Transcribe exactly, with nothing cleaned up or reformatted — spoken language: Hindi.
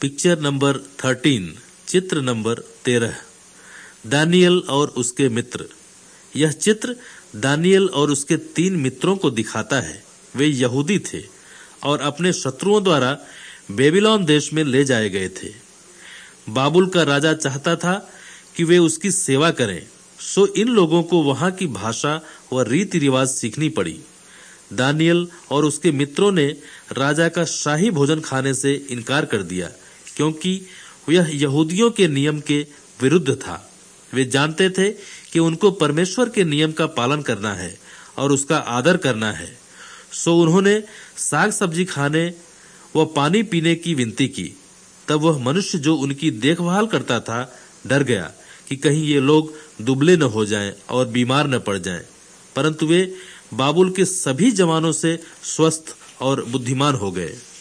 पिक्चर नंबर थर्टीन, चित्र नंबर तेरह, दानियल और उसके मित्र। यह चित्र दानियल और उसके तीन मित्रों को दिखाता है। वे यहूदी थे और अपने शत्रुओं द्वारा बेबीलोन देश में ले जाए गए थे। बाबुल का राजा चाहता था कि वे उसकी सेवा करें, सो इन लोगों को वहां की भाषा व रीति रिवाज सीखनी पड़ी। दानियल और उसके मित्रों ने राजा का शाही भोजन खाने से इनकार कर दिया, क्योंकि यह यहूदियों के नियम के विरुद्ध था। वे जानते थे कि उनको परमेश्वर के नियम का पालन करना है और उसका आदर करना है। सो उन्होंने साग सब्जी खाने व पानी पीने की विनती की। तब वह मनुष्य जो उनकी देखभाल करता था डर गया कि कहीं ये लोग दुबले न हो जाएं और बीमार न पड़ जाएं, परंतु वे बाबुल के सभी जवानों से स्वस्थ और बुद्धिमान हो गए।